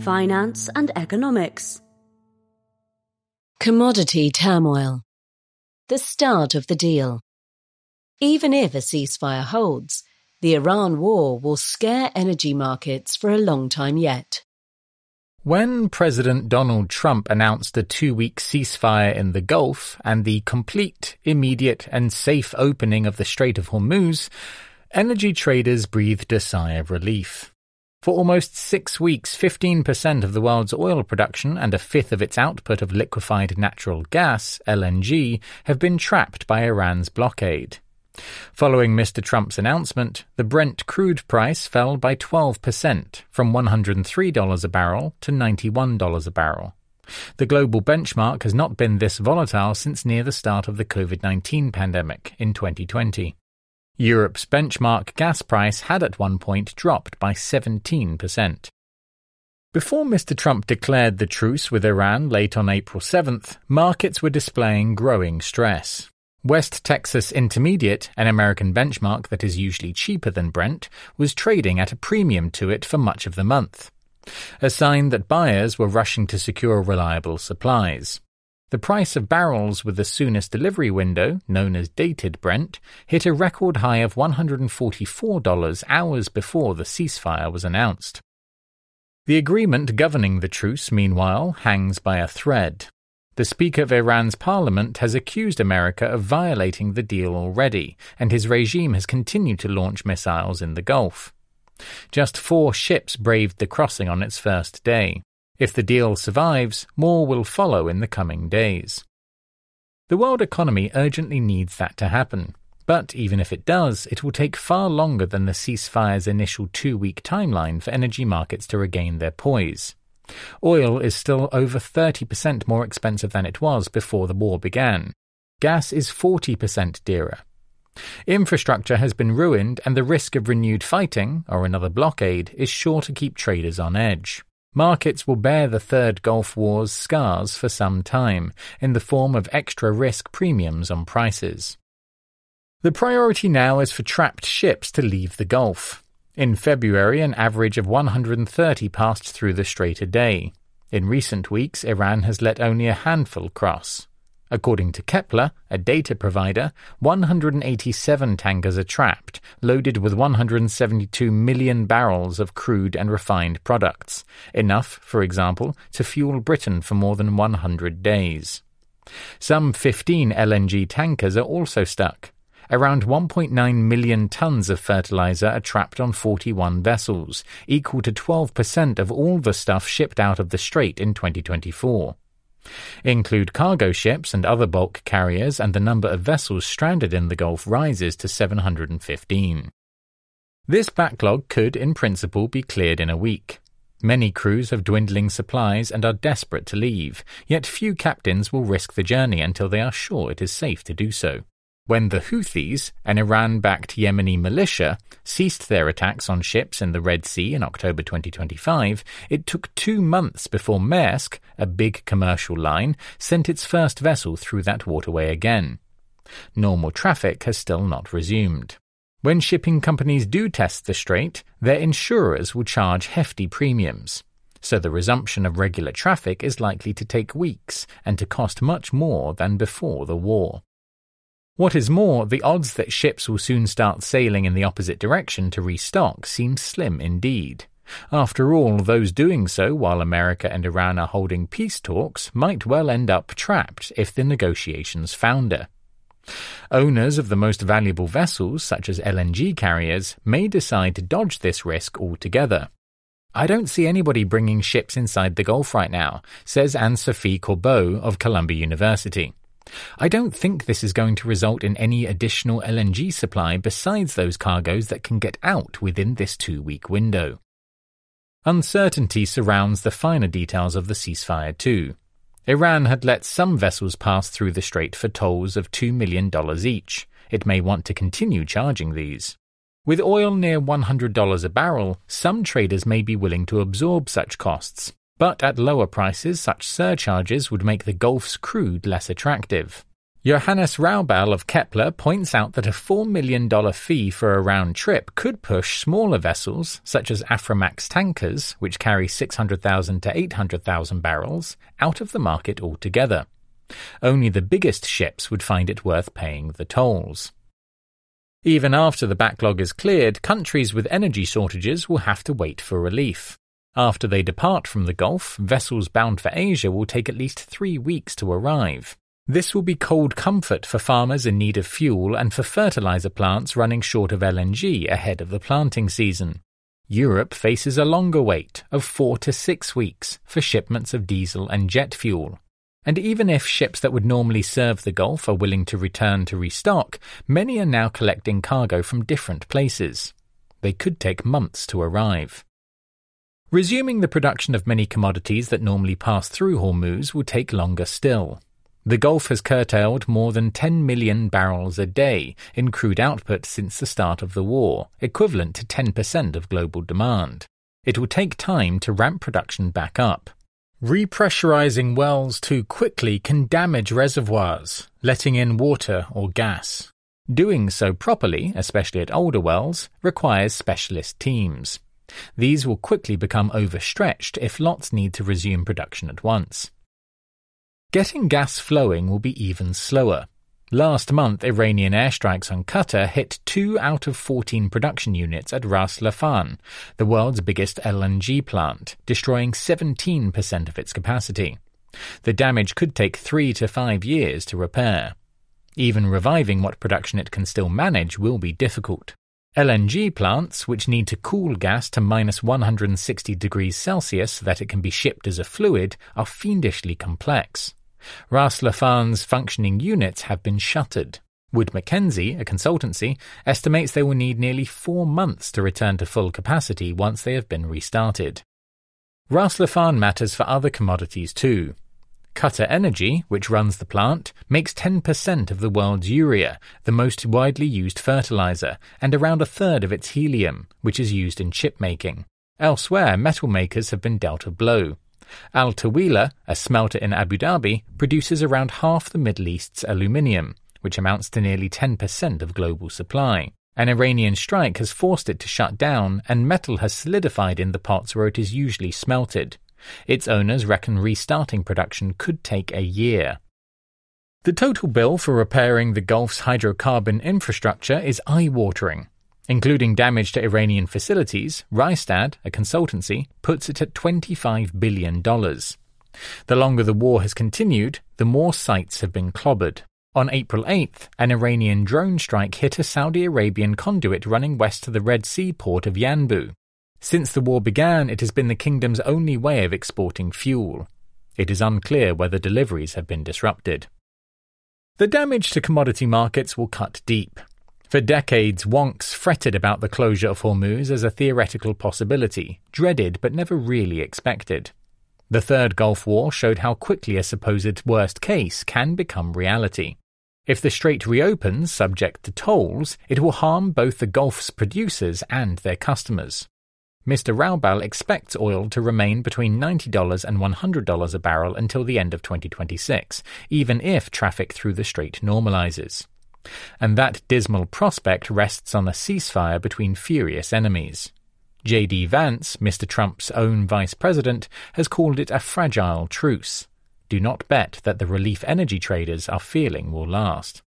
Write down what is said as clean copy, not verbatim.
finance and economics. Commodity turmoil. The start of the deal. Even if a ceasefire holds, the Iran war will scare energy markets for a long time yet. When President Donald Trump announced a 2-week ceasefire in the Gulf and the complete, immediate and safe opening of the Strait of Hormuz, energy traders breathed a sigh of relief. For almost 6 weeks, 15% of the world's oil production and a fifth of its output of liquefied natural gas, LNG, have been trapped by Iran's blockade. Following Mr. Trump's announcement, the Brent crude price fell by 12%, from $103 a barrel to $91 a barrel. The global benchmark has not been this volatile since near the start of the COVID-19 pandemic in 2020. Europe's benchmark gas price had at one point dropped by 17%. Before Mr. Trump declared the truce with Iran late on April 7th, markets were displaying growing stress. West Texas Intermediate, an American benchmark that is usually cheaper than Brent, was trading at a premium to it for much of the month, a sign that buyers were rushing to secure reliable supplies. The price of barrels with the soonest delivery window, known as dated Brent, hit a record high of $144 hours before the ceasefire was announced. The agreement governing the truce, meanwhile, hangs by a thread. The Speaker of Iran's parliament has accused America of violating the deal already, and his regime has continued to launch missiles in the Gulf. Just 4 ships braved the crossing on its first day. If the deal survives, more will follow in the coming days. The world economy urgently needs that to happen, but even if it does, it will take far longer than the ceasefire's initial 2-week timeline for energy markets to regain their poise. Oil is still over 30% more expensive than it was before the war began. Gas is 40% dearer. Infrastructure has been ruined, and the risk of renewed fighting, or another blockade, is sure to keep traders on edge. Markets will bear the Third Gulf War's scars for some time, in the form of extra risk premiums on prices. The priority now is for trapped ships to leave the Gulf. In February, an average of 130 passed through the strait a day. In recent weeks, Iran has let only a handful cross. According to Kepler, a data provider, 187 tankers are trapped, loaded with 172 million barrels of crude and refined products, enough, for example, to fuel Britain for more than 100 days. Some 15 LNG tankers are also stuck. Around 1.9 million tons of fertilizer are trapped on 41 vessels, equal to 12% of all the stuff shipped out of the strait in 2024. Include cargo ships and other bulk carriers, and the number of vessels stranded in the Gulf rises to 715. This backlog could, in principle, be cleared in a week. Many crews have dwindling supplies and are desperate to leave, yet few captains will risk the journey until they are sure it is safe to do so. When the Houthis, an Iran-backed Yemeni militia, ceased their attacks on ships in the Red Sea in October 2025, it took 2 months before Maersk, a big commercial line, sent its first vessel through that waterway again. Normal traffic has still not resumed. When shipping companies do test the strait, their insurers will charge hefty premiums. So the resumption of regular traffic is likely to take weeks and to cost much more than before the war. What is more, the odds that ships will soon start sailing in the opposite direction to restock seem slim indeed. After all, those doing so while America and Iran are holding peace talks might well end up trapped if the negotiations founder. Owners of the most valuable vessels, such as LNG carriers, may decide to dodge this risk altogether. "I don't see anybody bringing ships inside the Gulf right now," says Anne-Sophie Corbeau of Columbia University. "I don't think this is going to result in any additional LNG supply besides those cargoes that can get out within this 2-week window." Uncertainty surrounds the finer details of the ceasefire too. Iran had let some vessels pass through the strait for tolls of $2 million each. It may want to continue charging these. With oil near $100 a barrel, some traders may be willing to absorb such costs. But at lower prices, such surcharges would make the Gulf's crude less attractive. Johannes Raubal of Kepler points out that a $4 million fee for a round trip could push smaller vessels, such as Aframax tankers, which carry 600,000 to 800,000 barrels, out of the market altogether. Only the biggest ships would find it worth paying the tolls. Even after the backlog is cleared, countries with energy shortages will have to wait for relief. After they depart from the Gulf, vessels bound for Asia will take at least 3 weeks to arrive. This will be cold comfort for farmers in need of fuel and for fertilizer plants running short of LNG ahead of the planting season. Europe faces a longer wait of 4 to 6 weeks for shipments of diesel and jet fuel. And even if ships that would normally serve the Gulf are willing to return to restock, many are now collecting cargo from different places. They could take months to arrive. Resuming the production of many commodities that normally pass through Hormuz will take longer still. The Gulf has curtailed more than 10 million barrels a day in crude output since the start of the war, equivalent to 10% of global demand. It will take time to ramp production back up. Repressurizing wells too quickly can damage reservoirs, letting in water or gas. Doing so properly, especially at older wells, requires specialist teams. These will quickly become overstretched if lots need to resume production at once. Getting gas flowing will be even slower. Last month, Iranian airstrikes on Qatar hit 2 out of 14 production units at Ras Laffan, the world's biggest LNG plant, destroying 17% of its capacity. The damage could take 3 to 5 years to repair. Even reviving what production it can still manage will be difficult. LNG plants, which need to cool gas to minus 160 degrees Celsius so that it can be shipped as a fluid, are fiendishly complex. Ras Laffan's functioning units have been shuttered. Wood Mackenzie, a consultancy, estimates they will need nearly 4 months to return to full capacity once they have been restarted. Ras Laffan matters for other commodities too. Qatar Energy, which runs the plant, makes 10% of the world's urea, the most widely used fertilizer, and around a third of its helium, which is used in chip making. Elsewhere, metal makers have been dealt a blow. Al Tawila, a smelter in Abu Dhabi, produces around half the Middle East's aluminium, which amounts to nearly 10% of global supply. An Iranian strike has forced it to shut down, and metal has solidified in the pots where it is usually smelted. Its owners reckon restarting production could take a year. The total bill for repairing the Gulf's hydrocarbon infrastructure is eye-watering. Including damage to Iranian facilities, Rystad, a consultancy, puts it at $25 billion. The longer the war has continued, the more sites have been clobbered. On April 8th, an Iranian drone strike hit a Saudi Arabian conduit running west to the Red Sea port of Yanbu. Since the war began, it has been the kingdom's only way of exporting fuel. It is unclear whether deliveries have been disrupted. The damage to commodity markets will cut deep. For decades, wonks fretted about the closure of Hormuz as a theoretical possibility, dreaded but never really expected. The Third Gulf War showed how quickly a supposed worst case can become reality. If the strait reopens subject to tolls, it will harm both the Gulf's producers and their customers. Mr. Raubal expects oil to remain between $90 and $100 a barrel until the end of 2026, even if traffic through the strait normalizes. And that dismal prospect rests on a ceasefire between furious enemies. J.D. Vance, Mr. Trump's own vice president, has called it a fragile truce. Do not bet that the relief energy traders are feeling will last.